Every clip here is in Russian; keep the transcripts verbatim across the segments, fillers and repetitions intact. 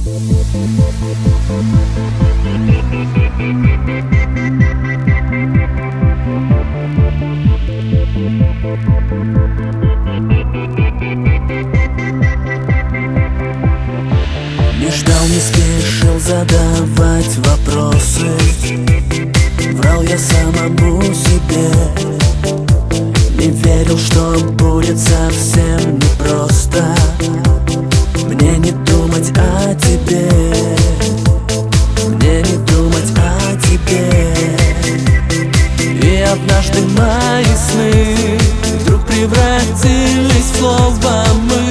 Не ждал, не спешил задавать вопросы. Врал я самому себе. Не верил, что будет совсем непросто мне не думать о тебе, мне не думать о тебе. И однажды мои сны вдруг превратились в слово «мы».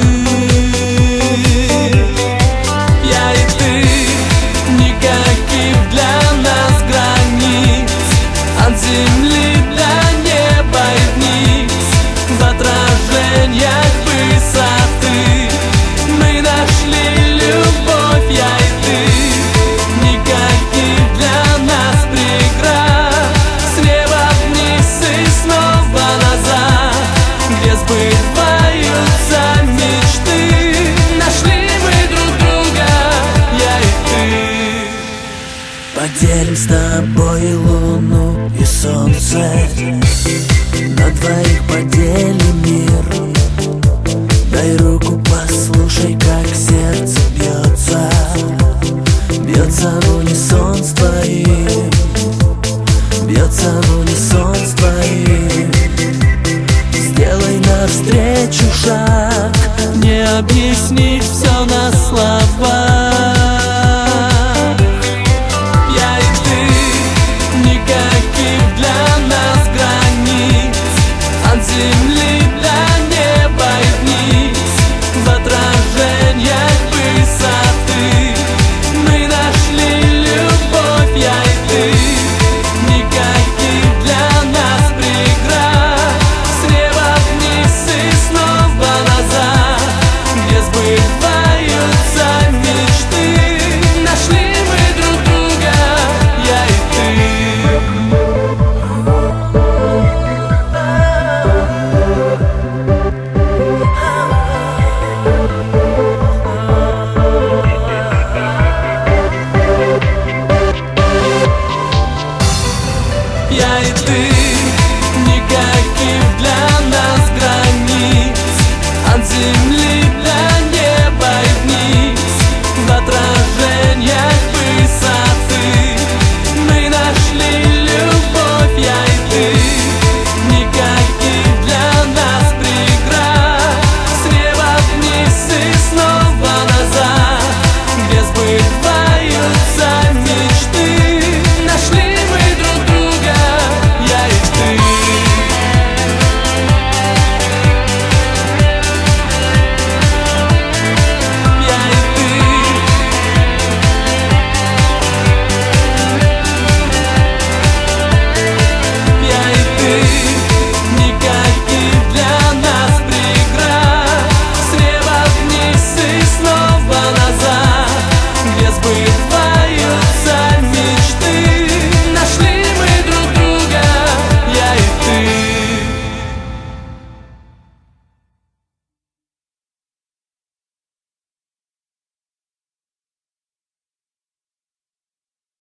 Я и ты, никаких для нас границ, от земли до неба и вниз. В отражениях высоты мы нашли любовь, я и ты. Никаких для нас преград, слева вниз и снова назад, где сбываются мечты. Нашли мы друг друга, я и ты. Поделим с тобой и луну, и солнце, на двоих поделим мир. Дай руку, послушай, как сердце бьется, бьется в унисон с твоим, бьется в унисон с твоим. Сделай навстречу шаг, не объяснить все на словах.